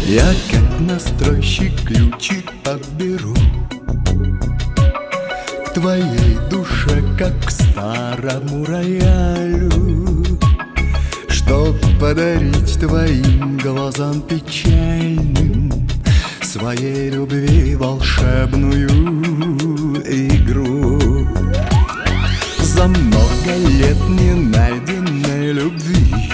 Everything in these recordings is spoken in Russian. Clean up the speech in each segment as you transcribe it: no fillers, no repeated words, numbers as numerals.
Я как настройщик ключик подберу к твоей душе, как к старому роялю, чтоб подарить твоим глазам печальным своей любви волшебную игру. За много лет ненайденной любви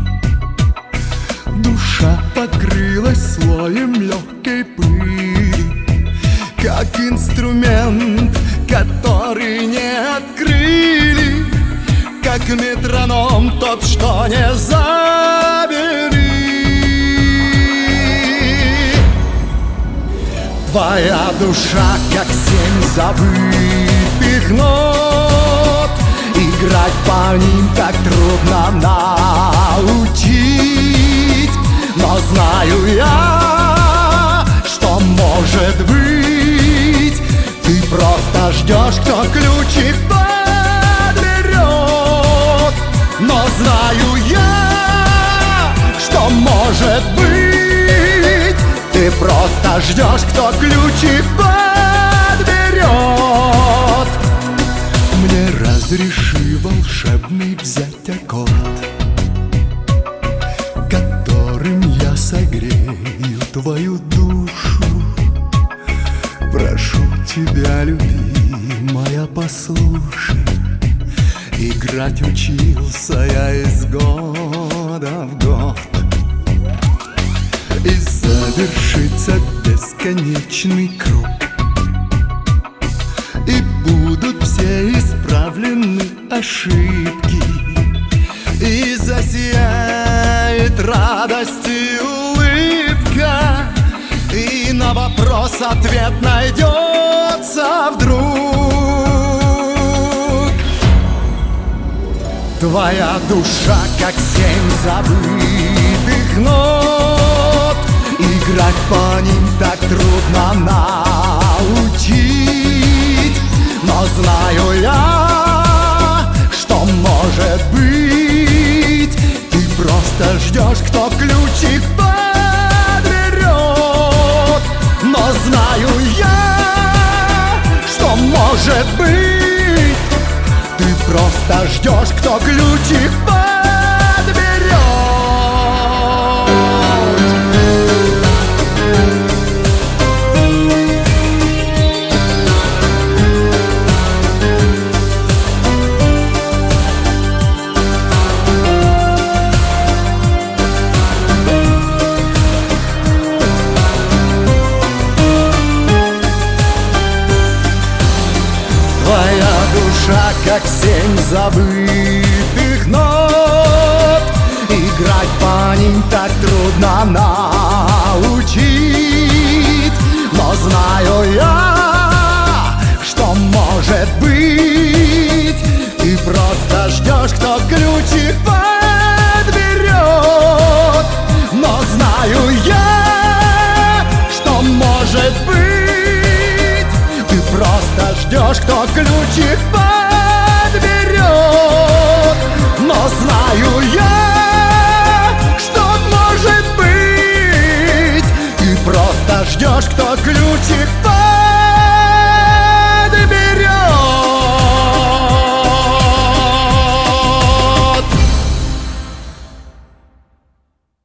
душа покрылась слоем легкой пыли, как инструмент, который не открыли, как метроном тот, что не забери. Твоя душа, как 7 забытых нот, играть по ним так трудно научить. Но знаю я, что может быть, ты просто ждешь, кто ключик подберет. Но знаю я, что может быть, ты просто ждешь, кто ключик подберет. Мне разреши волшебный взять аккорд, которым я согрею твою душу. Прошу тебя, любимая, послушай. Играть учился я из года в год, и завершится бесконечный круг, и будут все исправлены ошибки, и засияет радость и улыбка, и на вопрос ответ найдется вдруг. Твоя душа, как 7 забытых нот, играть по ним так трудно научить. Но знаю я, что может быть, ты просто ждешь, кто ключик подберет. Но знаю я, что может быть, ты просто ждешь, кто ключик подберет. Твоя душа, как 7 забытых нот, играть по ним так трудно научить. Но знаю я, что может быть, ты просто ждешь, кто ключик подберет. Но знаю я, что может быть, ты просто ждешь, кто ключик подберет. Но знаю я, что может быть, ты просто ждешь, кто ключик